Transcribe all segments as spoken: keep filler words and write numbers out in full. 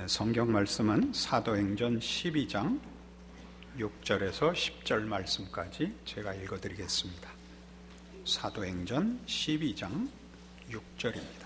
성경 말씀은 사도행전 십이 장 육 절에서 십 절 말씀까지 제가 읽어드리겠습니다. 사도행전 십이 장 육 절입니다.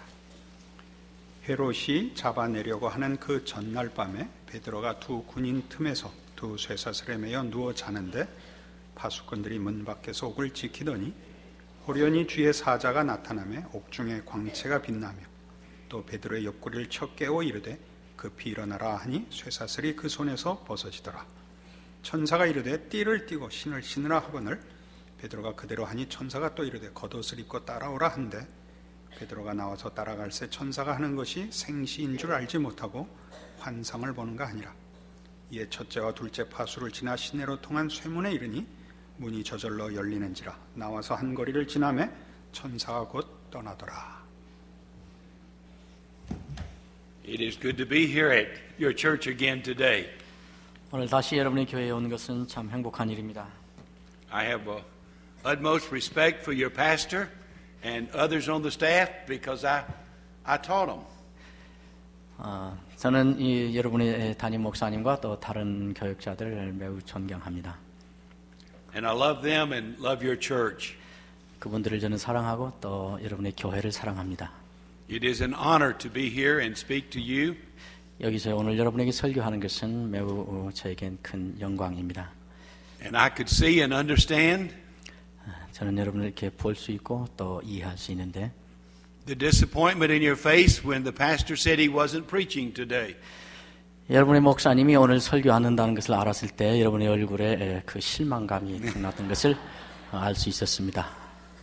헤롯이 잡아내려고 하는 그 전날 밤에 베드로가 두 군인 틈에서 두 쇠사슬에 매여 누워 자는데 파수꾼들이 문 밖에서 옥을 지키더니 호련히 주의 사자가 나타나며 옥중에 광채가 빛나며 또 베드로의 옆구리를 쳐 깨워 이르되 급히 일어나라 하니 쇠사슬이 그 손에서 벗어지더라. 천사가 이르되 띠를 띠고 신을 신으라 하거늘 베드로가 그대로 하니 천사가 또 이르되 겉옷을 입고 따라오라 한데 베드로가 나와서 따라갈새 천사가 하는 것이 생시인 줄 알지 못하고 환상을 보는가 하니라. 이에 첫째와 둘째 파수를 지나 시내로 통한 쇠문에 이르니 문이 저절로 열리는지라. 나와서 한 거리를 지나매 천사가 곧 떠나더라. It is good to be here at your church again today. 오늘 다시 여러분의 교회에 온 것은 참 행복한 일입니다. I have uh, utmost respect for your pastor and others on the staff because I I taught them. 어, 저는 이 여러분의 담임 목사님과 또 다른 교육자들을 매우 존경합니다. And I love them and love your church. 그분들을 저는 사랑하고 또 여러분의 교회를 사랑합니다. It is an honor to be here and speak to you. 여기서 오늘 여러분에게 설교하는 것은 매우 저에겐 큰 영광입니다. And I could see and understand 저는 여러분을 이렇게 볼 수 있고 또 이해할 수 있는데 the disappointment in your face when the pastor said he wasn't preaching today. 여러분의 목사님이 오늘 설교 안 한다는 것을 알았을 때 여러분의 얼굴에 그 실망감이 났던 것을 알 수 있었습니다.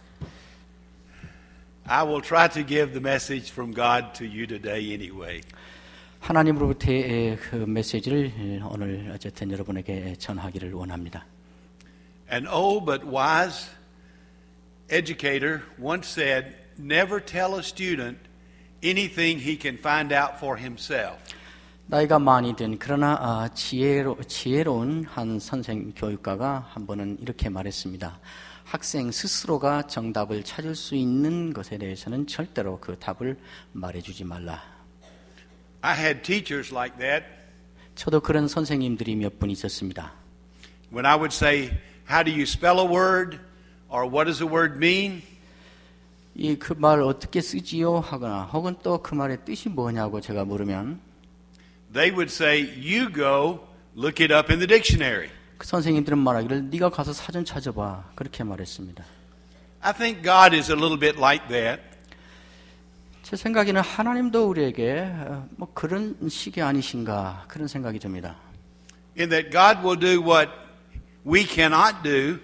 I will try to give the message from God to you today anyway. 하나님으로부터의 그 메시지를 오늘 어쨌든 여러분에게 전하기를 원합니다. An old but wise educator once said, "Never tell a student anything he can find out for himself." 나이가 많이 든 그러나 지혜로, 지혜로운 한 선생 교육가가 한 번은 이렇게 말했습니다. 학생 스스로가 정답을 찾을 수 있는 것에 대해서는 절대로 그 답을 말해주지 말라. I had teachers like that. 저도 그런 선생님들이 몇 분 있었습니다. When I would say, "How do you spell a word?" or "What does a word mean?" 이 그 말 어떻게 쓰지요? 하거나 혹은 또 그 말의 뜻이 뭐냐고 제가 물으면 they would say, "You go look it up in the dictionary." 그 선생님들은 말하기를 네가 가서 사전 찾아봐 그렇게 말했습니다. I think God is a little bit like that. 제 생각에는 하나님도 우리에게 뭐 그런 식이 아니신가 그런 생각이 듭니다. In that God will do what we cannot do.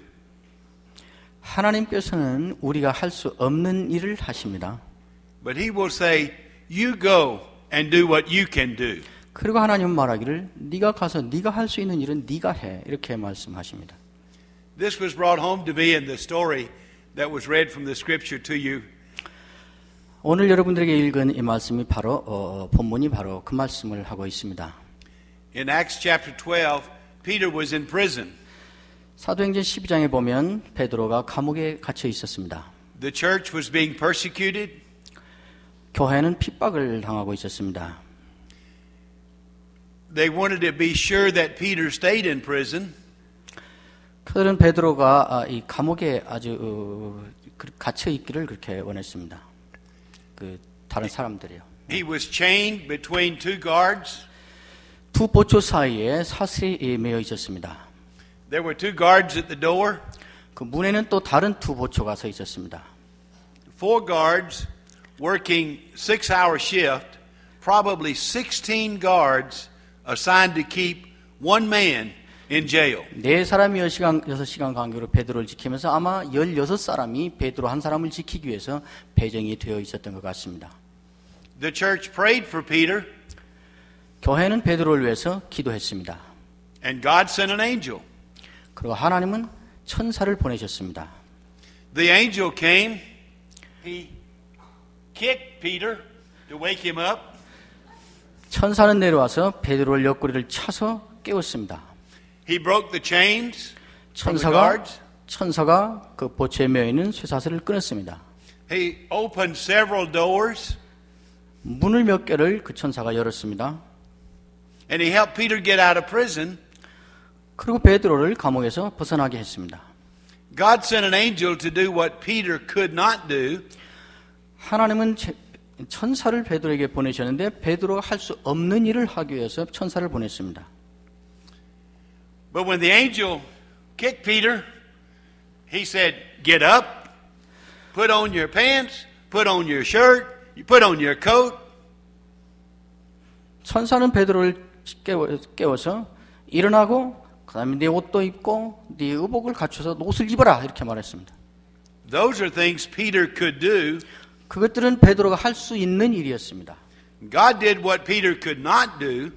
하나님께서는 우리가 할 수 없는 일을 하십니다. But He will say, "You go and do what you can do." 그리고 하나님은 말하기를 네가 가서 네가 할 수 있는 일은 네가 해 이렇게 말씀하십니다. This was brought home to me in the story that was read from the scripture to you. 오늘 여러분들에게 읽은 이 말씀이 바로 어, 본문이 바로 그 말씀을 하고 있습니다. In Acts chapter twelve, Peter was in prison. 사도행전 십이 장에 보면 베드로가 감옥에 갇혀 있었습니다. The church was being persecuted. 교회는 핍박을 당하고 있었습니다. They wanted to be sure that Peter stayed in prison. 그들은 베드로가 이 감옥에 아주 어, 갇혀 있기를 그렇게 원했습니다. 그 다른 사람들이요. He was chained between two guards. 두 보초 사이에 사슬이 매여 있었습니다. There were two guards at the door. 그 문에는 또 다른 두 보초가 서 있었습니다. Four guards working six-hour shift. Probably sixteen guards assigned to keep one man in jail. 네 사람이 여섯 시간, 여섯 시간 간격으로 베드로를 지키면서 아마 열여섯 사람이 베드로 한 사람을 지키기 위해서 배정이 되어 있었던 것 같습니다. The church prayed for Peter. 교회는 베드로를 위해서 기도했습니다. And God sent an angel. 그리고 하나님은 천사를 보내셨습니다. The angel came. He kicked Peter to wake him up. 천사는 내려와서 베드로를 옆구리를 차서 깨웠습니다. He broke the chains. 천사가 천사가 그 보초에 매여 있는 쇠사슬을 끊었습니다. He opened several doors. 문을 몇 개를 그 천사가 열었습니다. And he helped Peter get out of prison. 그리고 베드로를 감옥에서 벗어나게 했습니다. God sent an angel to do what Peter could not do. 하나님은 천사를 베드로에게 보내셨는데 베드로가 할 수 없는 일을 하기 위해서 천사를 보냈습니다. But when the angel kicked Peter, he said, "Get up, put on your pants, put on your shirt, you put on your coat." 천사는 베드로를 깨워, 깨워서 일어나고 그다음에 네 옷도 입고 네 의복을 갖춰서 옷을 입어라 이렇게 말했습니다. Those are things Peter could do. 그것들은 베드로가 할 수 있는 일이었습니다. God did what Peter could not do.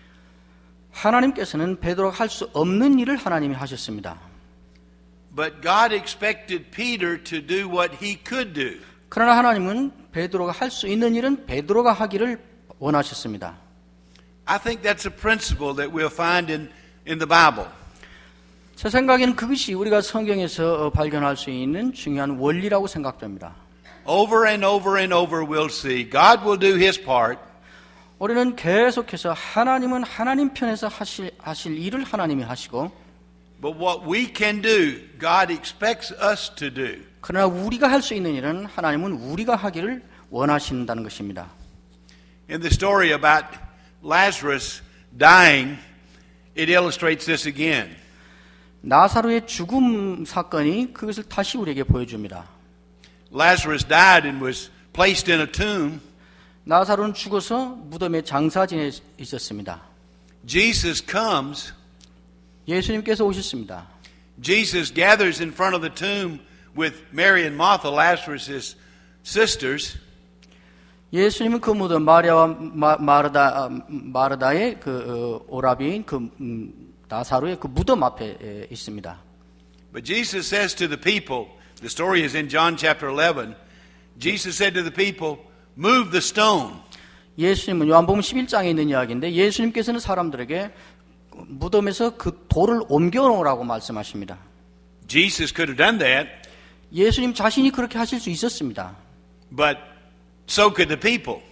하나님께서는 베드로가 할 수 없는 일을 하나님이 하셨습니다. But God expected Peter to do what he could do. 그러나 하나님은 베드로가 할 수 있는 일은 베드로가 하기를 원하셨습니다. I think that's a principle that we'll find in, in the Bible. 제 생각에는 그것이 우리가 성경에서 발견할 수 있는 중요한 원리라고 생각됩니다. Over and over and over we'll see God will do his part. 우리는 계속해서 하나님은 하나님 편에서 하실, 하실 일을 하나님이 하시고 But what we can do, God expects us to do. 그러나 우리가 할 수 있는 일은 하나님은 우리가 하기를 원하신다는 것입니다. In the story about Lazarus dying, it illustrates this again. 나사로의 죽음 사건이 그것을 다시 우리에게 보여줍니다. Lazarus died and was placed in a tomb. 나사로는 죽어서 무덤에 장사 지내 있었습니다. Jesus comes. 예수님께서 오셨습니다. Jesus gathers in front of the tomb with Mary and Martha, Lazarus' sisters. 예수님은 그 무덤 마리아와 마, 마르다 마르다의 그 어, 오라비인 그 음, 나사로의 그 무덤 앞에 에, 있습니다. But Jesus says to the people, the story is in John chapter eleven. Jesus said to the people, "Move the stone." 예수님은 요한복음 십일 장에 있는 이야기인데 예수님께서는 사람들에게 무덤에서 그 돌을 옮겨 놓으라고 말씀하십니다. Jesus could have done that. 예수님 자신이 그렇게 하실 수 있었습니다. But so could the people.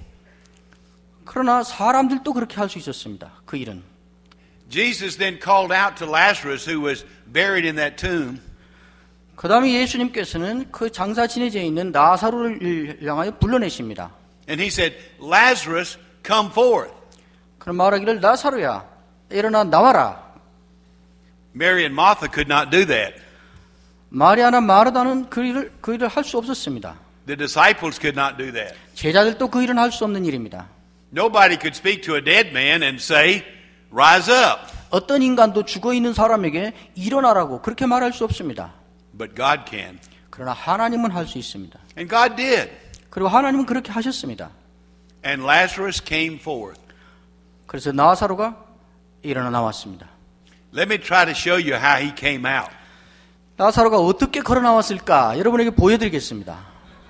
그러나 사람들도 그렇게 할 수 있었습니다. 그 일은. Jesus then called out to Lazarus who was buried in that tomb. 그 다음에 예수님께서는 그 장사 지내져 있는 나사로를 향하여 불러내십니다. And he said, "Lazarus, come forth." 그럼 말하기를 나사로야, 일어나 나와라. Mary and Martha could not do that. 마리아나 마르다는 그 일을, 그 일을 할 수 없었습니다. The disciples could not do that. 제자들도 그 일은 할 수 없는 일입니다. Nobody could speak to a dead man and say, "Rise up." 어떤 인간도 죽어있는 사람에게 일어나라고 그렇게 말할 수 없습니다. But God can. 그러나 하나님은 할 수 있습니다. And God did. 그리고 하나님은 그렇게 하셨습니다. And Lazarus came forth. 그래서 나사로가 일어나 나왔습니다. Let me try to show you how he came out. 나사로가 어떻게 걸어 나왔을까 여러분에게 보여드리겠습니다.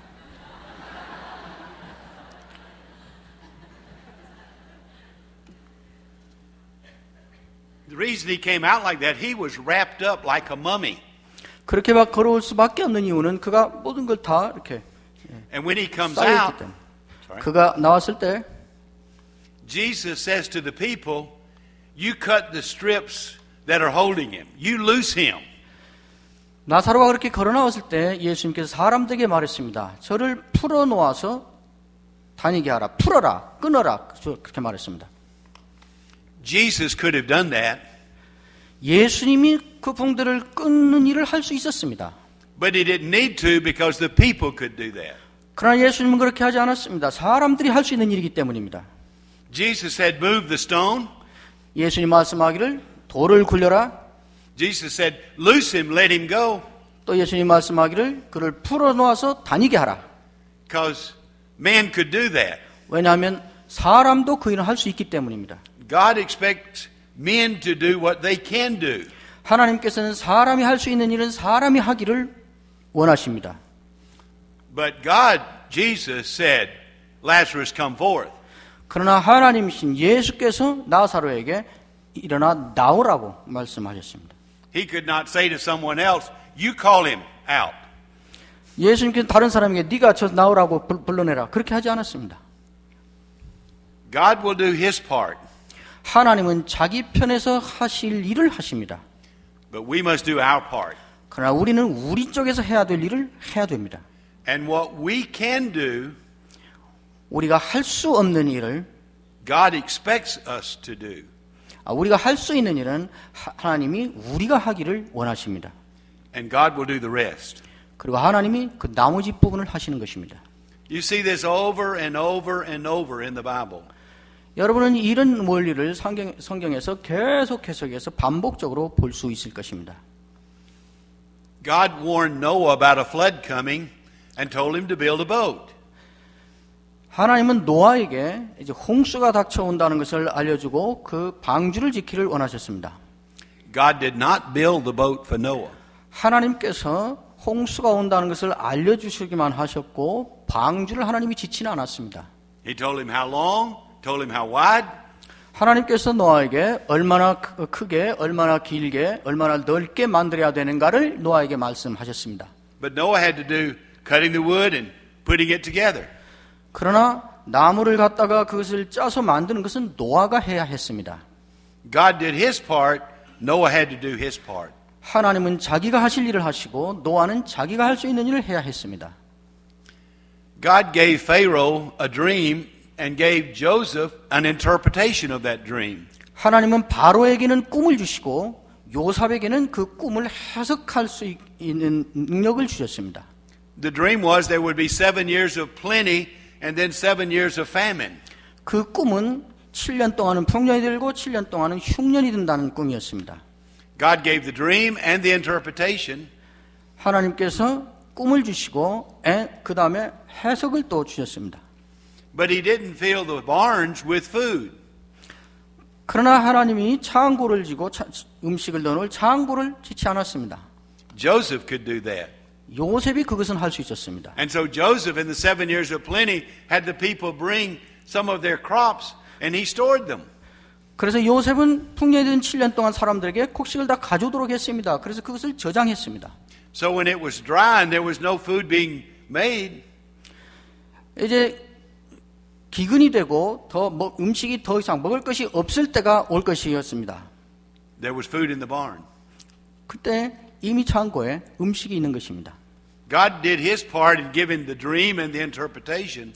The reason he came out like that, he was wrapped up like a mummy. 그렇게 막 걸어올 수밖에 없는 이유는 그가 모든 걸 다 이렇게 And when he comes 쌓여있기 out, 때문에. sorry, 그가 나왔을 때 Jesus says to the people, "You cut the strips that are holding him. You loose him." 나사로가 그렇게 걸어 나왔을 때 예수님께서 사람들에게 말했습니다. 저를 풀어 놓아서 다니게 하라. 풀어라. 끊어라. 그렇게 말했습니다. Jesus could have done that. 예수님이 그 봉들을 끊는 일을 할 수 있었습니다. But he didn't need to because the people could do that. 그러나 예수님은 그렇게 하지 않았습니다. 사람들이 할 수 있는 일이기 때문입니다. Jesus said, "Move the stone." 예수님 말씀하기를 돌을 굴려라. Jesus said, "Loose him, let him go." 또 예수님 말씀하기를 그를 풀어 놓아서 다니게 하라. Because man could do that. 왜냐하면 사람도 그 일을 할 수 있기 때문입니다. God expects men to do what they can do. 하나님께서는 사람이 할 수 있는 일은 사람이 하기를 원하십니다. But God, Jesus said, "Lazarus, come forth." 그러나 하나님이신 예수께서 나사로에게 일어나 나오라고 말씀하셨습니다. He could not say to someone else, "You call him out." 예수님께서 다른 사람에게 네가 저 나오라고 불러내라 그렇게 하지 않았습니다. God will do his part. 하나님은 자기 편에서 하실 일을 하십니다. But we must do our part. 그러나 우리는 우리 쪽에서 해야 될 일을 해야 됩니다. And what we can do, 우리가 할 수 없는 일을 God expects us to do. 우리가 할 수 있는 일은 하나님이 우리가 하기를 원하십니다. And God will do the rest. 그리고 하나님이 그 나머지 부분을 하시는 것입니다. You see this over and over and over in the Bible. 여러분은 이런 원리를 성경, 성경에서 계속 해석해서 반복적으로 볼 수 있을 것입니다. God warned Noah about a flood coming and told him to build a boat. 하나님은 노아에게 이제 홍수가 닥쳐온다는 것을 알려주고 그 방주를 지키를 원하셨습니다. God did not build the boat for Noah. 하나님께서 홍수가 온다는 것을 알려주시기만 하셨고 방주를 하나님이 지치는 않았습니다. He told him how long, told him how wide. 하나님께서 노아에게 얼마나 크게, 얼마나 길게, 얼마나 넓게 만들어야 되는가를 노아에게 말씀하셨습니다. But Noah had to do cutting the wood and putting it together. 그러나 나무를 갖다가 그것을 짜서 만드는 것은 노아가 해야 했습니다. God did his part, Noah had to do his part. 하나님은 자기가 하실 일을 하시고 노아는 자기가 할 수 있는 일을 해야 했습니다. God gave Pharaoh a dream and gave Joseph an interpretation of that dream. 하나님은 바로에게는 꿈을 주시고 요셉에게는 그 꿈을 해석할 수 있는 능력을 주셨습니다. The dream was there would be seven years of plenty and then seven years of famine. 그 꿈은 칠 년 동안은 풍년이 들고 칠 년 동안은 흉년이 든다는 꿈이었습니다. God gave the dream and the interpretation. 하나님께서 꿈을 주시고 그 다음에 해석을 또 주셨습니다. But he didn't fill the barns with food. 그러나 하나님이 창고를 지고 음식을 넣어놓을 창고를 짓지 않았습니다. Joseph could do that. 요셉이 그것은 할 수 있었습니다. And so Joseph in the seven years of plenty had the people bring some of their crops and he stored them. 그래서 요셉은 풍년이 든 칠 년 동안 사람들에게 곡식을 다 가져오도록 했습니다. 그래서 그것을 저장했습니다. So when it was dry and there was no food being made, 이제 기근이 되고 더 뭐 음식이 더 이상 먹을 것이 없을 때가 올 것이었습니다. there was food in the barn. 그때 이미 창고에 음식이 있는 것입니다. God did his part in giving the dream and the interpretation.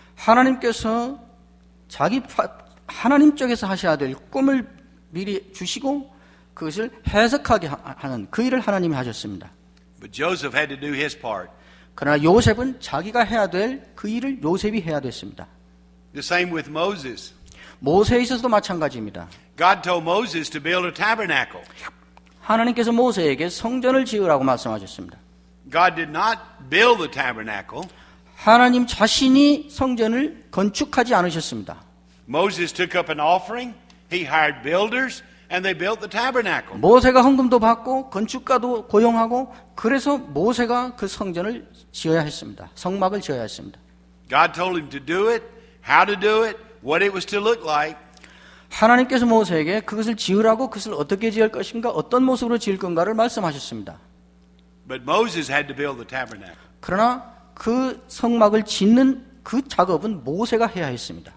하나님께서 자기 하나님 쪽에서 하셔야 될 꿈을 미리 주시고 그것을 해석하게 하는 그 일을 하나님이 하셨습니다. But Joseph had to do his part. 그러나 요셉은 자기가 해야 될 그 일을 요셉이 해야 됐습니다. The same with Moses. 모세에 있어서도 마찬가지입니다. God told Moses to build a tabernacle. 하나님께서 모세에게 성전을 지으라고 말씀하셨습니다. God did not build the tabernacle. 하나님 자신이 성전을 건축하지 않으셨습니다. Moses took up an offering. He hired builders and they built the tabernacle. 모세가 헌금도 받고 건축가도 고용하고 그래서 모세가 그 성전을 지어야 했습니다. 성막을 지어야 했습니다. God told him to do it, how to do it, what it was to look like. 하나님께서 모세에게 그것을 지으라고 그것을 어떻게 지을 것인가 어떤 모습으로 지을 건가를 말씀하셨습니다. But Moses had to build the tabernacle. 그러나 그 성막을 짓는 그 작업은 모세가 해야 했습니다.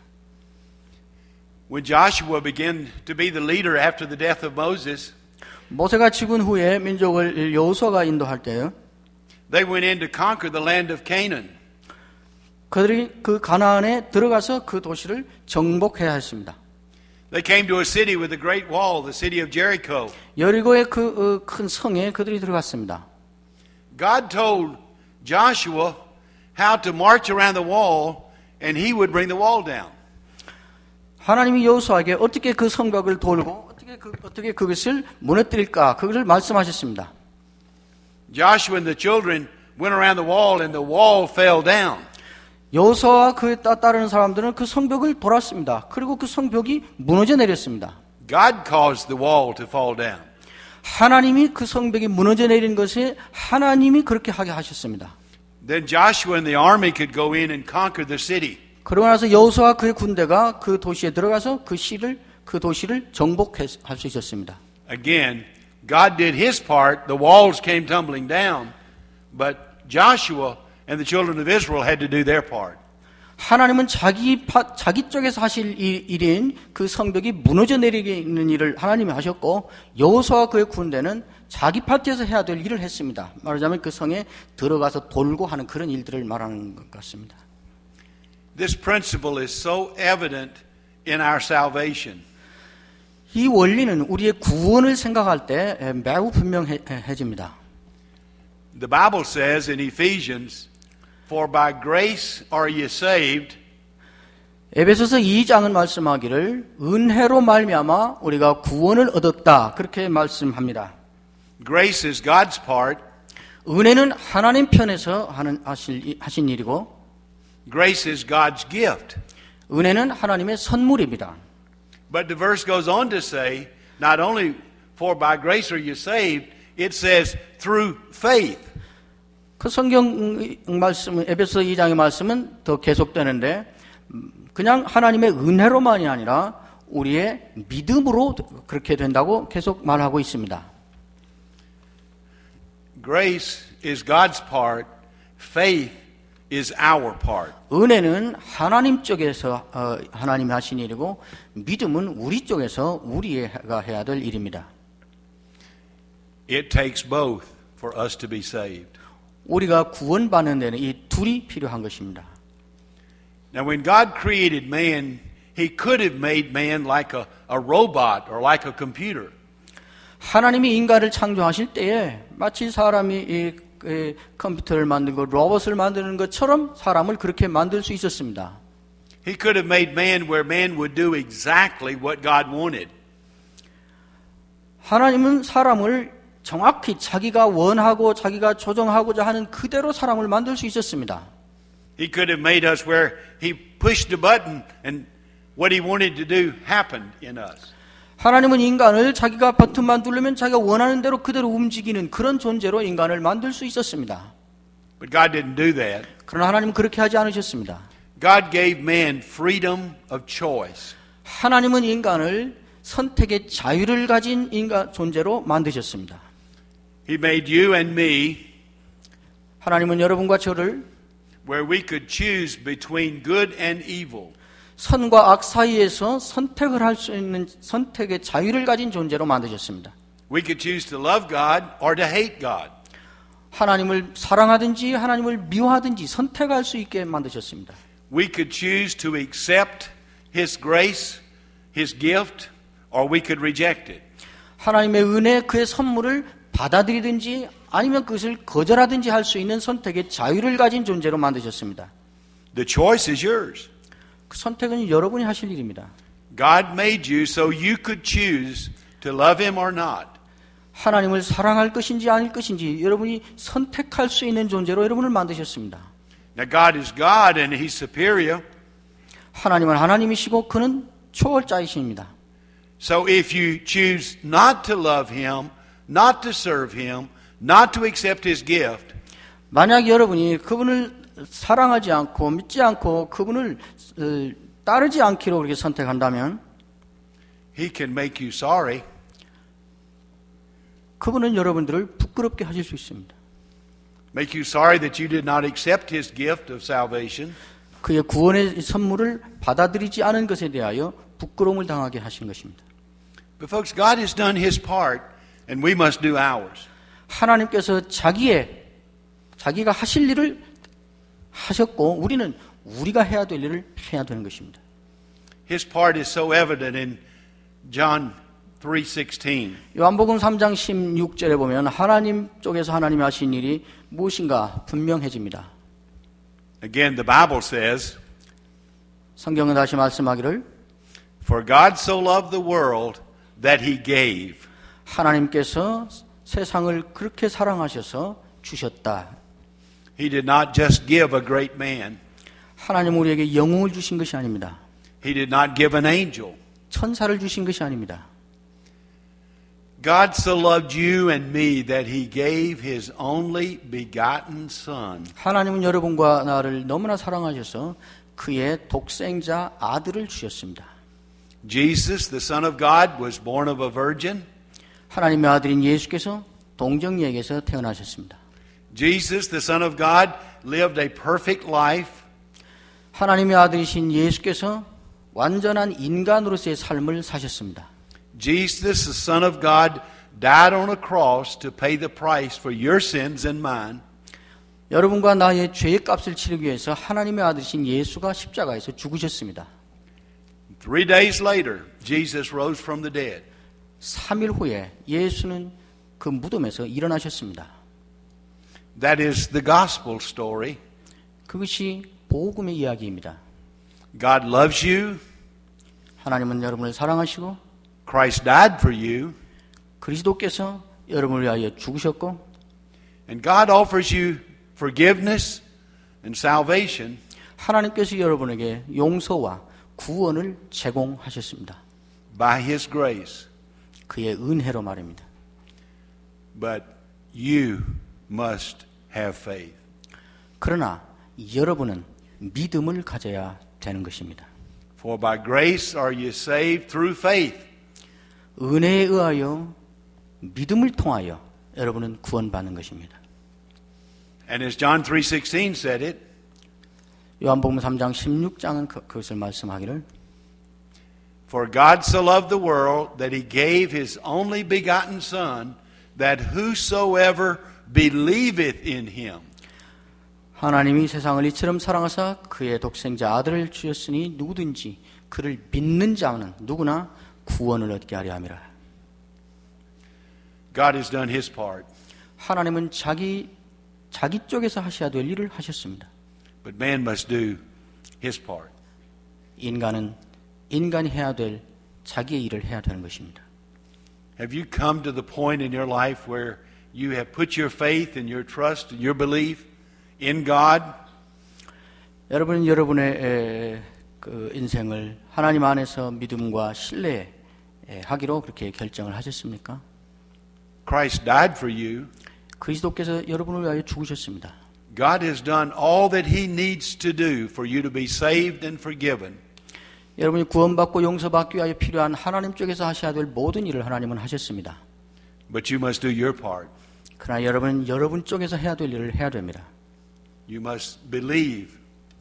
When Joshua began to be the leader after the death of Moses, 모세가 죽은 후에 민족을 여호수아가 인도할 때요. they went in to conquer the land of Canaan. 그들이 그 가나안에 들어가서 그 도시를 정복해야 했습니다. They came to a city with a great wall, the city of Jericho. 여리고의 그 큰 성에 그들이 들어갔습니다. God told Joshua how to march around the wall and he would bring the wall down. 하나님이 여호수아에게 어떻게 그 성벽을 돌고 어떻게 그, 어떻게 그것을 무너뜨릴까 그것을 말씀하셨습니다. Joshua and the children went around the wall and the wall fell down. 여호수아와 그에 따르는 사람들은 그 성벽을 돌았습니다. 그리고 그 성벽이 무너져 내렸습니다. God caused the wall to fall down. 하나님이 그 성벽이 무너져 내린 것에 하나님이 그렇게 하게 하셨습니다. Then Joshua and the army could go in and conquer the city. 그러고 나서 여호수아와 그의 군대가 그 도시에 들어가서 그 시를 그 도시를 정복할 수 있었습니다. Again, God did his part. The walls came tumbling down, but Joshua and the children of Israel had to do their part. 하나님은 자기 파, 자기 쪽에서 하실 일, 일인 그 성벽이 무너져 내리는 일을 하나님이 하셨고 여호수아와 그의 군대는 자기 파트에서 해야 될 일을 했습니다. 말하자면 그 성에 들어가서 돌고 하는 그런 일들을 말하는 것 같습니다. This principle is so evident in our salvation. 이 원리는 우리의 구원을 생각할 때 매우 분명해집니다. The Bible says in Ephesians, For by grace are ye saved. 에베소서 이 장은 말씀하기를 은혜로 말미암아 우리가 구원을 얻었다 그렇게 말씀합니다. Grace is God's part. 은혜는 하나님 편에서 하는 하실, 하신 일이고 Grace is God's gift. 은혜는 하나님의 선물입니다. But the verse goes on to say, not only for by grace are you saved, it says through faith. 그 성경 말씀, 에베소 이 장의 말씀은 더 계속되는데 그냥 하나님의 은혜로만이 아니라 우리의 믿음으로 그렇게 된다고 계속 말하고 있습니다. Grace is God's part. Faith is our part. 은혜는 하나님 쪽에서 어, 하나님이 하신 일이고 믿음은 우리 쪽에서 우리가 해야 될 일입니다. It takes both for us to be saved. 우리가 구원받는 데는 이 둘이 필요한 것입니다. Now when God created man, He could have made man like a, a robot or like a computer. 하나님이 인간을 창조하실 때에 마치 사람이 이, 이 컴퓨터를 만들고 로봇을 만드는 것처럼 사람을 그렇게 만들 수 있었습니다. He could have made man where man would do exactly what God wanted. 하나님은 사람을 정확히 자기가 원하고 자기가 조정하고자 하는 그대로 사람을 만들 수 있었습니다. He could have made us where He pushed the button and what He wanted to do happened in us. 하나님은 인간을 자기가 버튼만 누르면 자기가 원하는 대로 그대로 움직이는 그런 존재로 인간을 만들 수 있었습니다. But God didn't do that. 그러나 하나님은 그렇게 하지 않으셨습니다. God gave man freedom of choice. 하나님은 인간을 선택의 자유를 가진 인간 존재로 만드셨습니다. He made you and me 하나님은 여러분과 저를 where we could choose between good and evil. 선과 악 사이에서 선택을 할 수 있는 선택의 자유를 가진 존재로 만드셨습니다. We could choose to love God or to hate God. 하나님을 사랑하든지 하나님을 미워하든지 선택할 수 있게 만드셨습니다. We could choose to accept His grace, His gift, or we could reject it. 하나님의 은혜, 그의 선물을 받아들이든지 아니면 그것을 거절하든지 할 수 있는 선택의 자유를 가진 존재로 만드셨습니다. The choice is yours. 그 선택은 여러분이 하실 일입니다. God made you so you could choose to love Him or not. 하나님을 사랑할 것인지 아닐 것인지 여러분이 선택할 수 있는 존재로 여러분을 만드셨습니다. Now God is God and He's superior. 하나님은 하나님이시고 그는 초월자이십니다. So if you choose not to love Him, not to serve Him, not to accept His gift, 만약 여러분이 그분을 사랑하지 않고 믿지 않고 그분을 따르지 않기로 그렇게 선택한다면 He can make you sorry. 그분은 여러분들을 부끄럽게 하실 수 있습니다. Make you sorry that you did not accept His gift of salvation. 그의 구원의 선물을 받아들이지 않은 것에 대하여 부끄러움을 당하게 하신 것입니다. But folks, God has done His part and we must do ours. 하나님께서 자기의 자기가 하실 일을 하셨고 우리는 우리가 해야 될 일을 해야 되는 것입니다. His part is so evident in John three sixteen. 요한복음 삼 장 십육 절에 보면 하나님 쪽에서 하나님이 하신 일이 무엇인가 분명해집니다. Again, the Bible says, 성경은 다시 말씀하기를 For God so loved the world that He gave. 하나님께서 세상을 그렇게 사랑하셔서 주셨다. He did not just give a great man. 하나님 우리에게 영웅을 주신 것이 아닙니다. He did not give an angel. 천사를 주신 것이 아닙니다. God so loved you and me that He gave His only begotten Son. 하나님은 여러분과 나를 너무나 사랑하셔서 그의 독생자 아들을 주셨습니다. Jesus, the Son of God, was born of a virgin. 하나님의 아들인 예수께서 동정녀에게서 태어나셨습니다. Jesus, the Son of God, lived a perfect life. 하나님의 아들이신 예수께서 완전한 인간으로서의 삶을 사셨습니다. Jesus, the Son of God, died on a cross to pay the price for your sins and mine. 여러분과 나의 죄의 값을 치르기 위해서 하나님의 아들이신 예수가 십자가에서 죽으셨습니다. Three days later, Jesus rose from the dead. 삼 일 후에 예수는 그 무덤에서 일어나셨습니다. That is the gospel story. 그것이 복음의 이야기입니다. God loves you. 하나님은 여러분을 사랑하시고 Christ died for you. 그리스도께서 여러분을 위하여 죽으셨고 And God offers you forgiveness and salvation. 하나님께서 여러분에게 용서와 구원을 제공하셨습니다. By His grace. 그의 은혜로 말입니다. But you must have faith. 그러나 여러분은 믿음을 가져야 되는 것입니다. For by grace are you saved through faith. 은혜에 의하여 믿음을 통하여 여러분은 구원받는 것입니다. And as John three sixteen said it, 요한복음 삼 장 십육 장은 그, 그것을 말씀하기를 For God so loved the world that He gave His only begotten Son, that whosoever believeth in Him. 하나님이 세상을 이처럼 사랑하사 그의 독생자 아들을 주셨으니 누구든지 그를 믿는 자는 누구나 구원을 얻게 하려 함이라. God has done His part. 하나님은 자기 자기 쪽에서 하셔야 될 일을 하셨습니다. But man must do his part. 인간은 인간이 해야 될 자기의 일을 해야 되는 것입니다. Have you come to the point in your life where you have put your faith and your trust and your belief in God? 여러분은 여러분의 에, 그 인생을 하나님 안에서 믿음과 신뢰하기로 그렇게 결정을 하셨습니까? Christ died for you. 그리스도께서 여러분을 위하여 죽으셨습니다. God has done all that He needs to do for you to be saved and forgiven. 여러분이 구원받고 용서받기 위하여 필요한 하나님 쪽에서 하셔야 될 모든 일을 하나님은 하셨습니다. But you must do your part. 그러나 여러분은 여러분 쪽에서 해야 될 일을 해야 됩니다. You must believe.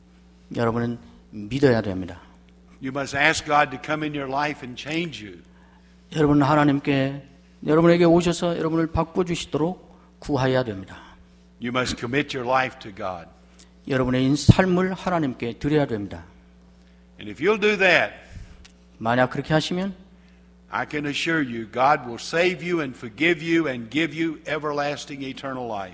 여러분은 믿어야 됩니다. You must ask God to come in your life and change you. 여러분은 하나님께 여러분에게 오셔서 여러분을 바꿔주시도록 구하여야 됩니다. You must commit your life to God. 여러분의 삶을 하나님께 드려야 됩니다. And if you'll do that, 만약 그렇게 하시면 I can assure you God will save you and forgive you and give you everlasting eternal life.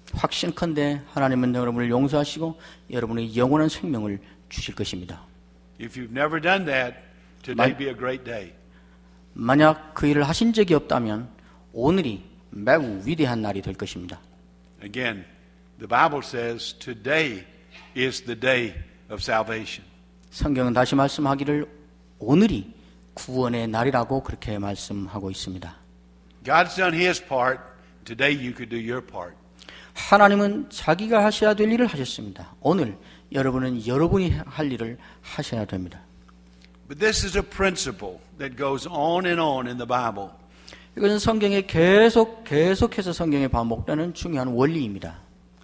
확신컨대 하나님은 여러분을 용서하시고 여러분의 영원한 생명을 주실 것입니다. If you've never done that, today be a great day. 만약 그 일을 하신 적이 없다면 오늘이 매우 위대한 날이 될 것입니다. Again, the Bible says today is the day of salvation. 성경은 다시 말씀하기를 오늘이 구원의 날이라고 그렇게 말씀하고 있습니다. God's done His part. Today you could do your part. 하나님은 자기가 하셔야 될 일을 하셨습니다. 오늘 여러분은 여러분이 할 일을 하셔야 됩니다. But this is a principle that goes on and on in the Bible. 이것은 성경에 계속 계속해서 성경에 반복되는 중요한 원리입니다.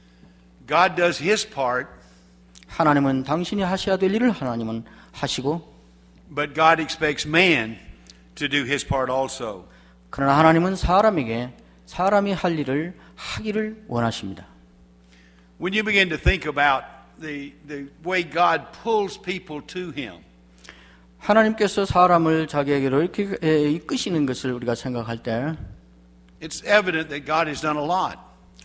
God does His part. 하나님은 당신이 하셔야 될 일을 하나님은 하시고 But God expects man to do his part also. 그러나 하나님은 사람에게 사람이 할 일을 하기를 원하십니다. When you begin to think about the, the way God pulls people to Him, 하나님께서 사람을 자기에게로 이렇게 이끄시는 것을 우리가 생각할 때 it's evident that God has done a lot.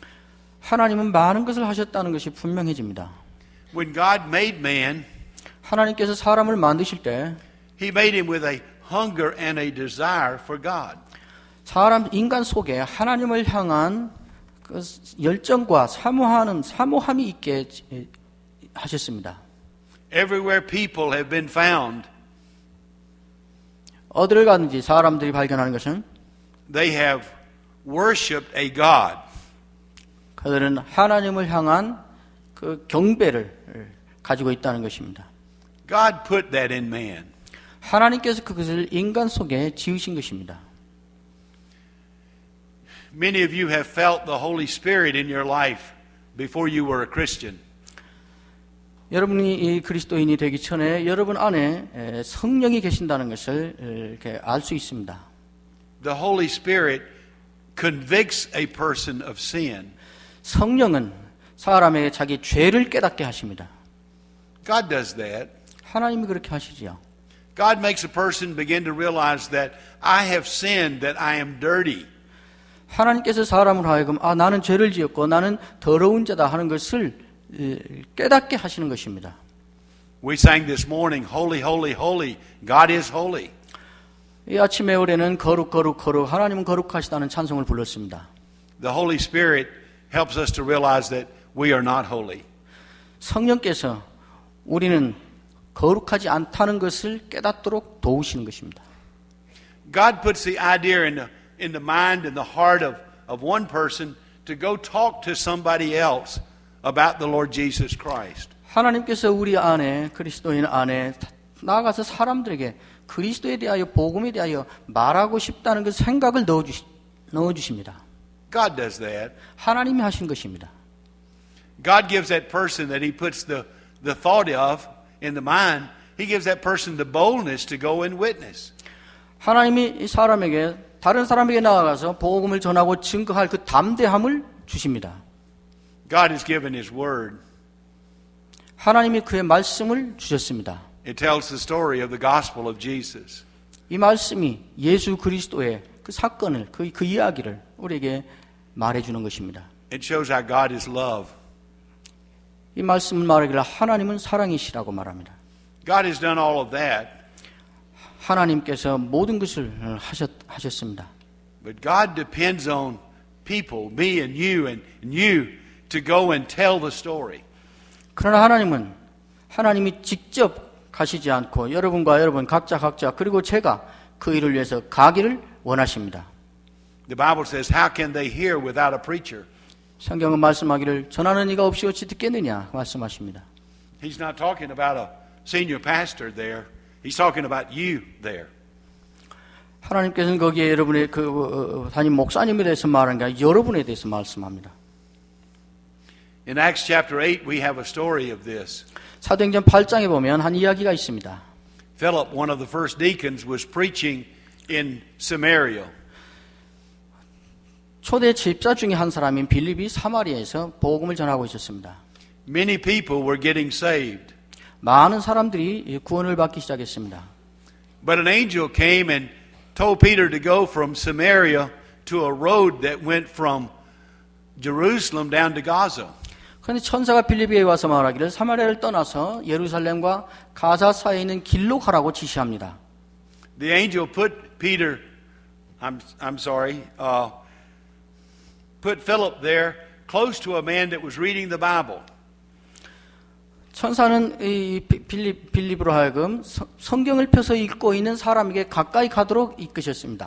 하나님은 많은 것을 하셨다는 것이 분명해집니다. When God made man, 하나님께서 사람을 만드실 때 He made him with a hunger and a desire for God. 사람 인간 속에 하나님을 향한 그 열정과 사모하는 사모함이 있게 하셨습니다. Everywhere people have been found, 어디를 가든지 사람들이 발견하는 것은 they have worshipped a God. 그들은 하나님을 향한 그 경배를 가지고 있다는 것입니다. God put that in man. 하나님께서 그것을 인간 속에 지으신 것입니다. Many of you have felt the Holy Spirit in your life before you were a Christian. 여러분이 이 그리스도인이 되기 전에 여러분 안에 성령이 계신다는 것을 이렇게 알 수 있습니다. The Holy Spirit convicts a person of sin. 성령은 사람에게 자기 죄를 깨닫게 하십니다. God does that. 하나님이 그렇게 하시지요. God makes a person begin to realize that I have sinned, that I am dirty. 하나님께서 사람을 하여금 아 나는 죄를 지었고 나는 더러운 자다 하는 것을 깨닫게 하시는 것입니다. We sang this morning, Holy, Holy, Holy, God is holy. 이 아침에 우리는 거룩 거룩 거룩 하나님은 거룩하시다는 찬송을 불렀습니다. The Holy Spirit helps us to realize that we are not holy. 성령께서 우리는 거룩하지 않다는 것을 깨닫도록 도우시는 것입니다. God puts the idea in the, in the mind and the heart of, of one person to go talk to somebody else about the Lord Jesus Christ. 하나님께서 우리 안에 그리스도인 안에 나아가서 사람들에게 그리스도에 대하여 복음에 대하여 말하고 싶다는 그 생각을 넣어주시, 넣어주십니다. God does that. 하나님이 하신 것입니다. God gives that person that He puts the, the thought of in the mind, He gives that person the boldness to go and witness. 하나님이 이 사람에게 다른 사람에게 나아가서 복음을 전하고 증거할 그 담대함을 주십니다. God has given His word. 하나님이 그의 말씀을 주셨습니다. It tells the story of the gospel of Jesus. 이 말씀이 예수 그리스도의 그 사건을 그, 그 이야기를 우리에게 말해주는 것입니다. It shows how God is love. 이 말씀을 말하기를 하나님은 사랑이시라고 말합니다. God has done all of that. 하나님께서 모든 것을 하셨, 하셨습니다. But God depends on people, me and you and you, to go and tell the story. 그러나 하나님은 하나님이 직접 가시지 않고 여러분과 여러분 각자 각자 그리고 제가 그 일을 위해서 가기를 원하십니다. The Bible says, how can they hear without a preacher? 성경은 말씀하기를 전하는 이가 없이 어찌 듣겠느냐 말씀하십니다. He's not talking about a senior pastor there. He's talking about you there. 하나님께서는 거기에 여러분의 그 담임 목사님에 대해서 말하는 게 아니라 여러분에 대해서 말씀합니다. In Acts chapter eight, we have a story of this. 사도행전 팔 장에 보면 한 이야기가 있습니다. Philip, one of the first deacons, was preaching in Samaria. 초대 집사 중에 한 사람인 빌립이 사마리아에서 복음을 전하고 있었습니다. Many people were getting saved. 많은 사람들이 구원을 받기 시작했습니다. But an angel came and told Peter to go from Samaria to a road that went from Jerusalem down to Gaza. 그런데 천사가 빌립비에 와서 말하기를 사마리아를 떠나서 예루살렘과 가자 사이에 있는 길로 가라고 지시합니다. The angel put Peter, I'm, I'm sorry, uh, put Philip there close to a man that was reading the Bible. 천사는 이 빌립, 빌립으로 하여금 성경을 펴서 읽고 있는 사람에게 가까이 가도록 이끄셨습니다.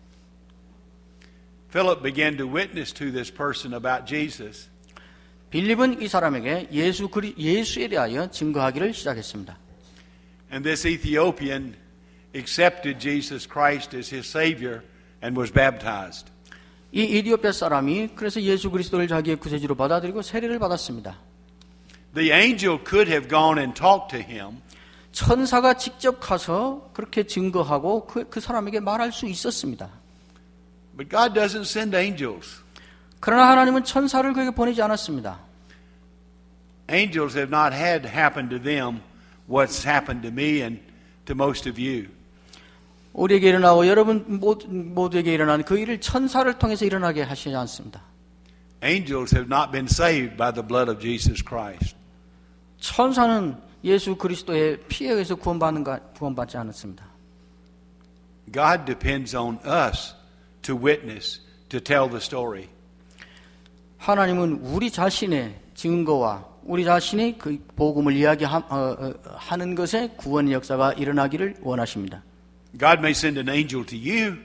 Philip began to witness to this person about Jesus. 빌립은 이 사람에게 예수 그리, 예수에 대하여 증거하기를 시작했습니다. And this Ethiopian accepted Jesus Christ as his Savior and was baptized. 이 이디오피아 사람이 그래서 예수 그리스도를 자기의 구세주로 받아들이고 세례를 받았습니다. The angel could have gone and talked to him. 천사가 직접 가서 그렇게 증거하고 그, 그 사람에게 말할 수 있었습니다. But God doesn't send angels. 그러나 하나님은 천사를 그에게 보내지 않았습니다. Angels have not had happen to them what's happened to me and to most of you. 우리에게 일어나고 여러분 모두에게 일어난 그 일을 천사를 통해서 일어나게 하시지 않습니다. Angels have not been saved by the blood of Jesus Christ. 천사는 예수 그리스도의 피에 의해서 구원받는 구원받지 않았습니다. God depends on us to witness, to tell the story. 하나님은 우리 자신의 증거와 우리 자신의 그 복음을 이야기하는 것에 구원의 역사가 일어나기를 원하십니다. God may send an angel to you.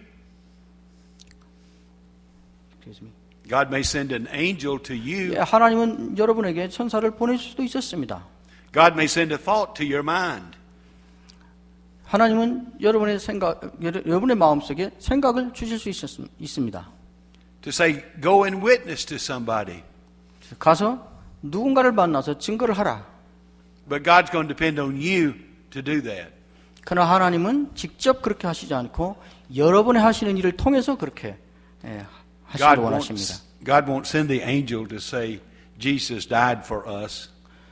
Excuse me. God may send an angel to you. 예, 하나님은 여러분에게 천사를 보낼 수도 있었습니다. God may send a thought to your mind. 하나님은 여러분의 생각, 여러분의 마음속에 생각을 주실 수 있었, 있습니다. To say, go and witness to somebody. 가서 누군가를 만나서 증거를 하라. But God's going to depend on you to do that. 그러나 하나님은 직접 그렇게 하시지 않고 여러분의 하시는 일을 통해서 그렇게 예, God 하시기를 원하십니다. won't, God won't send the angel to say Jesus died for us.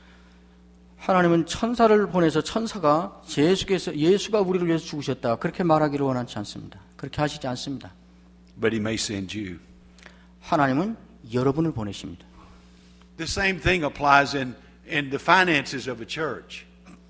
하나님은 천사를 보내서 천사가 예수께서 예수가 우리를 위해서 죽으셨다 그렇게 말하기를 원하지 않습니다. 그렇게 하시지 않습니다. But He may send you. 하나님은 여러분을 보내십니다. The same thing applies in, in the finances of a church.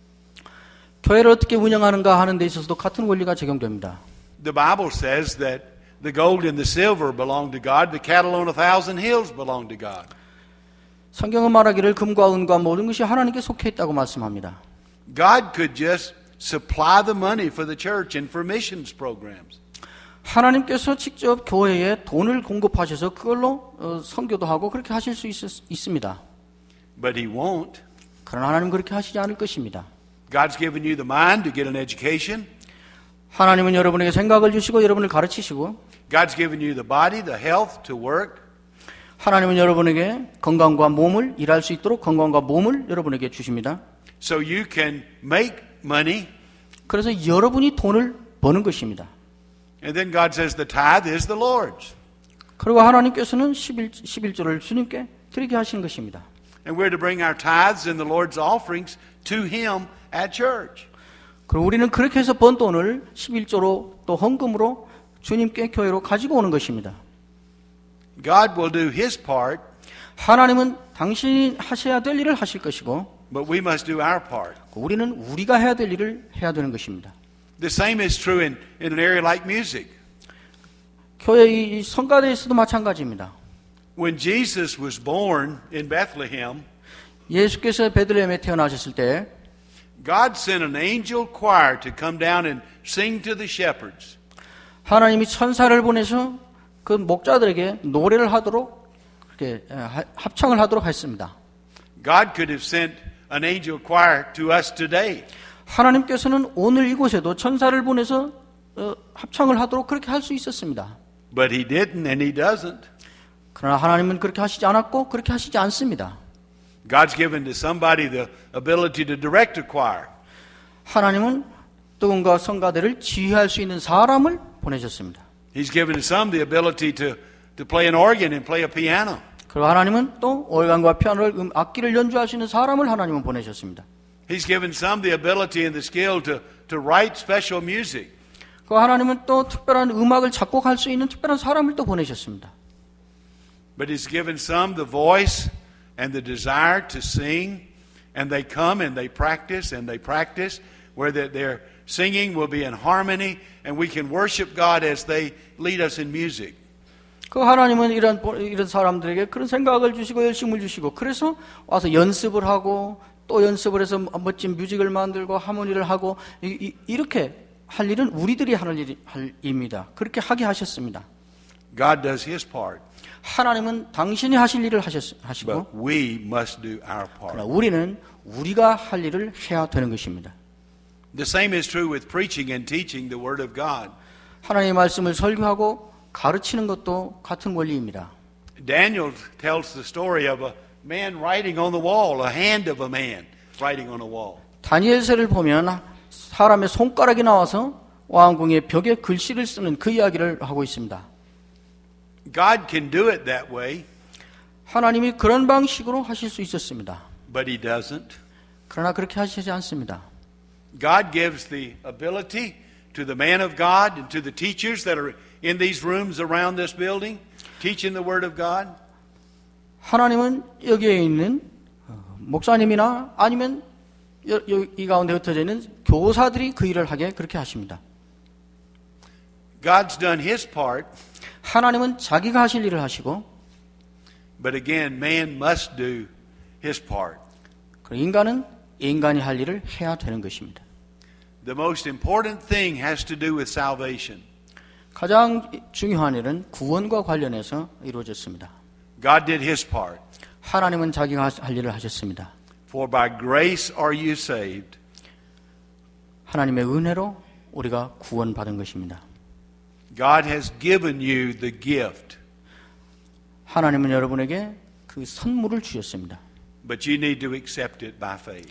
교회를 어떻게 운영하는가 하는 데 있어서도 같은 원리가 적용됩니다. The Bible says that the gold and the silver belong to God. The cattle on a thousand hills belong to God. 성경은 말하기를 금과 은과 모든 것이 하나님께 속해 있다고 말씀합니다. God could just supply the money for the church and for missions programs. 하나님께서 직접 교회에 돈을 공급하셔서 그걸로 어, 선교도 하고 그렇게 하실 수 있, 있습니다. But He won't. 그러나 하나님은 그렇게 하시지 않을 것입니다. God's given you the mind to get an education. 하나님은 여러분에게 생각을 주시고 여러분을 가르치시고 God's given you the body, the health to work. 하나님은 여러분에게 건강과 몸을 일할 수 있도록 건강과 몸을 여러분에게 주십니다. So you can make money. 그래서 여러분이 돈을 버는 것입니다. And then God says the tithe is the Lord's. 그리고 하나님께서는 십일, 십일조를 주님께 드리게 하시는 것입니다. And we're to bring our tithes and the Lord's offerings to Him at church. 그리고 우리는 그렇게 해서 번 돈을 십일조로 또 헌금으로 주님께 교회로 가지고 오는 것입니다. God will do His part. 하나님은 당신이 하셔야 될 일을 하실 것이고 But we must do our part. 우리는 우리가 해야 될 일을 해야 되는 것입니다. The same is true in, in an area like music. 교회의 성가대에서도 마찬가지입니다. When Jesus was born in Bethlehem, 예수께서 베들레헴에 태어나셨을 때 God sent an angel choir to come down and sing to the shepherds. 하나님이 천사를 보내서 그 목자들에게 노래를 하도록 그렇게 합창을 하도록 했습니다. God could have sent an angel choir to us today. 하나님께서는 오늘 이곳에도 천사를 보내서 어, 합창을 하도록 그렇게 할 수 있었습니다. But He didn't and He doesn't. 그러나 하나님은 그렇게 하시지 않았고 그렇게 하시지 않습니다. God's given to somebody the ability to direct a choir. 하나님은 누군가 성가대를 지휘할 수 있는 사람을 보내셨습니다. He's given to some the ability to, to play an organ and play a piano. 그리고 하나님은 또 organ과 피아노를 음, 악기를 연주할 수 있는 사람을 하나님은 보내셨습니다. He's given some the ability and the skill to, to write special music. 그 하나님은 또 특별한 음악을 작곡할 수 있는 특별한 사람을 또 보내셨습니다. But He's given some the voice and the desire to sing, and they come and they practice and they practice, where that their singing will be in harmony, and we can worship God as they lead us in music. 그 하나님은 이런 이런 사람들에게 그런 생각을 주시고 열심을 주시고 그래서 와서 연습을 하고 또 연습을 해서 멋진 뮤직을 만들고 하모니를 하고 이, 이, 이렇게 할 일은 우리들이 하는 일이 할 일입니다. 그렇게 하게 하셨습니다. God does His part. 하나님은 당신이 하실 일을 하셨, 하시고 But we must do our part. 그러나 우리는 우리가 할 일을 해야 되는 것입니다. The same is true with preaching and teaching the Word of God. 하나님의 말씀을 설교하고 가르치는 것도 같은 원리입니다. Daniel tells the story of a man writing on the wall, a hand of a man writing on a wall. 다니엘서를 보면 사람의 손가락이 나와서 왕궁의 벽에 글씨를 쓰는 그 이야기를 하고 있습니다. God can do it that way. 하나님이 그런 방식으로 하실 수 있었습니다. But He doesn't. 그러나 그렇게 하시지 않습니다. God gives the ability to the man of God and to the teachers that are in these rooms around this building, teaching the Word of God. 하나님은 여기에 있는 목사님이나 아니면 이 가운데 흩어져 있는 교사들이 그 일을 하게 그렇게 하십니다. God's done His part. 하나님은 자기가 하실 일을 하시고 But again, man must do his part. 인간은 인간이 할 일을 해야 되는 것입니다. The most important thing has to do with salvation. 가장 중요한 일은 구원과 관련해서 이루어졌습니다. God did His part. 하나님은 자기가 할 일을 하셨습니다. For by grace are you saved. 하나님의 은혜로 우리가 구원받은 것입니다. God has given you the gift. 하나님은 여러분에게 그 선물을 주셨습니다. But you need to accept it by faith.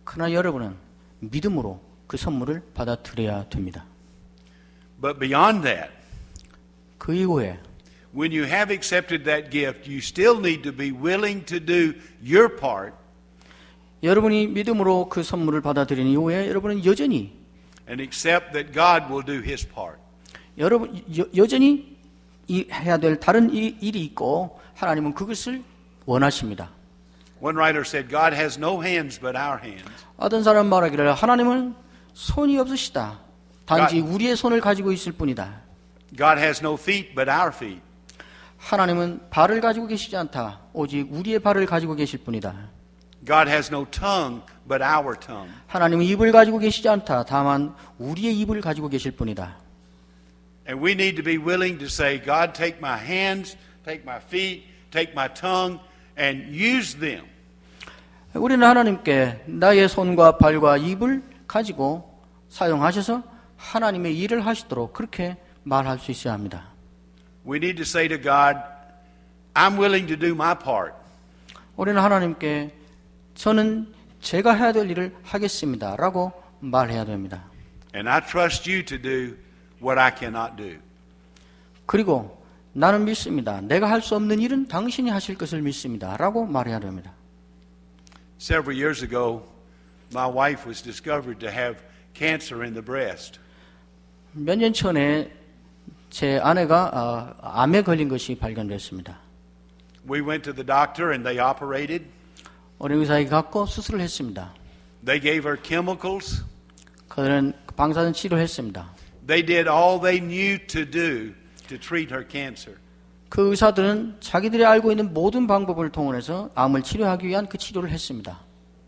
그러나 여러분은 믿음으로 그 선물을 받아들여야 됩니다. But beyond that, 그 이후에 when you have accepted that gift, you still need to be willing to do your part 여러분이 믿음으로 그 선물을 받아들인 이후에 여러분은 여전히 and accept that God will do His part. 여러분 여, 여전히 이, 해야 될 다른 일, 일이 있고 하나님은 그것을 원하십니다. One writer said, God has no hands but our hands. 어떤 사람 말하기를 하나님은 손이 없으시다. 단지 우리의 손을 가지고 있을 뿐이다. God has no feet but our feet. 하나님은 발을 가지고 계시지 않다. 오직 우리의 발을 가지고 계실 뿐이다. God has no tongue but our tongue. 하나님은 입을 가지고 계시지 않다. 다만 우리의 입을 가지고 계실 뿐이다. And we need to be willing to say, God, take my hands, take my feet, take my tongue, and use them. 우리는 하나님께 나의 손과 발과 입을 가지고 사용하셔서 하나님의 일을 하시도록 그렇게 말할 수 있어야 합니다. We need to say to God, I'm willing to do my part. 우리는 하나님께 저는 제가 해야 될 일을 하겠습니다. 라고 말해야 됩니다. And I trust you to do what I cannot do. 그리고 나는 믿습니다. 내가 할 수 없는 일은 당신이 하실 것을 믿습니다. 라고 말해야 됩니다. Several years ago, my wife was discovered to have cancer in the breast. 몇 년 전에 제 아내가 어, 암에 걸린 것이 발견됐습니다. We went to the doctor and they operated. 어린 의사에게 갔고 수술을 했습니다. They gave her chemicals. 그들은 방사선 치료를 했습니다. They did all they knew to do to treat her cancer. 그 의사들은 자기들이 알고 있는 모든 방법을 동원해서 암을 치료하기 위한 그 치료를 했습니다.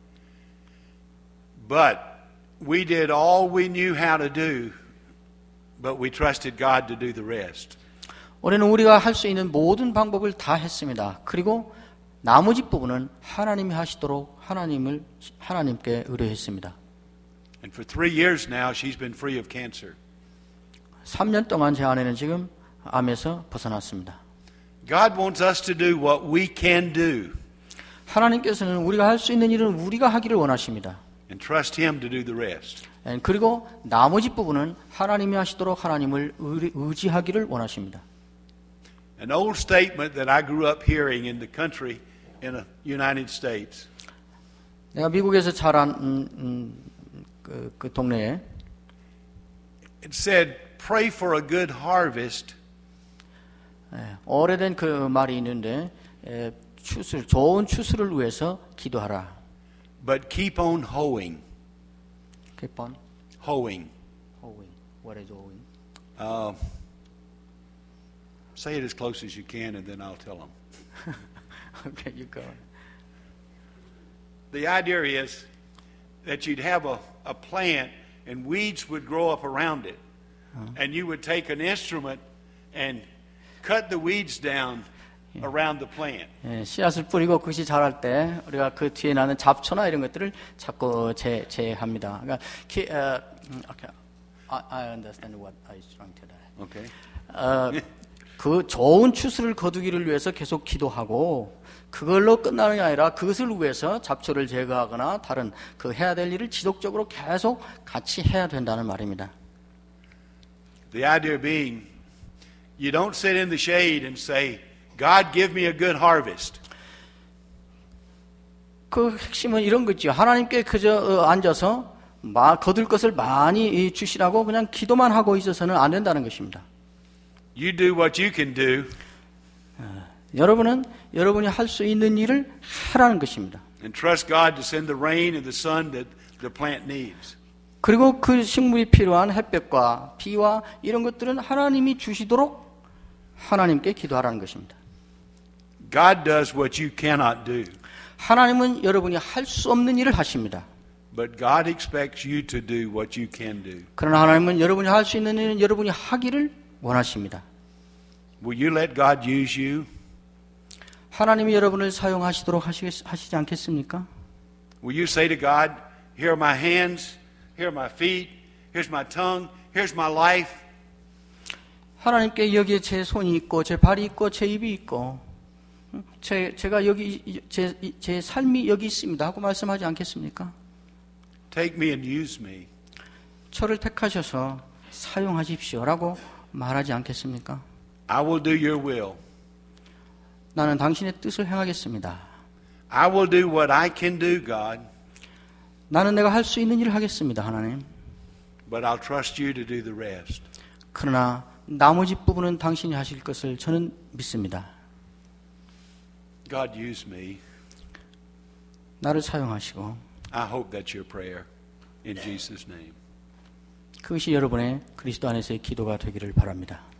But we did all we knew how to do, but we trusted God to do the rest. 우리는 우리가 할 수 있는 모든 방법을 다 했습니다. 그리고 나머지 부분은 하나님이 하시도록 하나님을 하나님께 의뢰했습니다. And for three years now, she's been free of cancer. 삼 년 동안 제 아내는 지금 암에서 벗어났습니다. God wants us to do what we can do. 하나님께서는 우리가 할 수 있는 일은 우리가 하기를 원하십니다. And trust Him to do the rest. 그리고 나머지 부분은 하나님이 하시도록 하나님을 의지하기를 원하십니다. An old statement that I grew up hearing in the country in the United States. 내가 미국에서 자란 음, 음, 그, 그 동네에 It said, "Pray for a good harvest." 예, 오래된 그 말이 있는데 예, 추수, 좋은 추수를 위해서 기도하라. But keep on hoeing. Keep on Hoeing. hoeing. What is hoeing? Uh, say it as close as you can, and then I'll tell them. Okay, you go. The idea is that you'd have a, a plant, and weeds would grow up around it, uh-huh. and you would take an instrument and cut the weeds down yeah. around the plant. 예, 씨앗을 뿌리고 그것이 자랄 때 우리가 그 뒤에 나는 잡초나 이런 것들을 자꾸 제, 제합니다. 그러니까 기, 어, okay. I, I understand what I was trying to say. Okay. 어, 그 좋은 추수를 거두기를 위해서 계속 기도하고 그걸로 끝나는 게 아니라 그것을 위해서 잡초를 제거하거나 다른 그 해야 될 일을 지속적으로 계속 같이 해야 된다는 말입니다. The idea being, you don't sit in the shade and say, God, give me a good harvest. 그 핵심은 이런 거죠. 하나님께 그저 앉아서 막 거둘 것을 많이 주시라고 그냥 기도만 하고 있어서는 안 된다는 것입니다. You do what you can do. 어, 여러분은 여러분이 할 수 있는 일을 하라는 것입니다. And trust God to send the rain and the sun that the plant needs. 그리고 그 식물이 필요한 햇볕과 비와 이런 것들은 하나님이 주시도록 하나님께 기도하라는 것입니다. God does what you cannot do. 하나님은 여러분이 할 수 없는 일을 하십니다. But God expects you to do what you can do. 그러나 하나님은 여러분이 할 수 있는 일은 여러분이 하기를 원하십니다. Will you let God use you? 하나님이 여러분을 사용하시도록 하시겠, 하시지 않겠습니까? Will you say to God, here are my hands, here are my feet, here's my tongue, here's my life. 하나님께 여기에 제 손이 있고 제 발이 있고 제 입이 있고 제, 제가 여기 제, 제 삶이 여기 있습니다 하고 말씀하지 않겠습니까? take me and use me. 저를 택하셔서 사용하십시오라고 말하지 않겠습니까? I will do your will. 나는 당신의 뜻을 행하겠습니다. I will do what I can do, God. 나는 내가 할 수 있는 일을 하겠습니다, 하나님. But I'll trust you to do the rest. 그러나 나머지 부분은 당신이 하실 것을 저는 믿습니다. God, use me. 나를 사용하시고 I hope that's your prayer. In Jesus' name. 그것이 여러분의 그리스도 안에서의 기도가 되기를 바랍니다.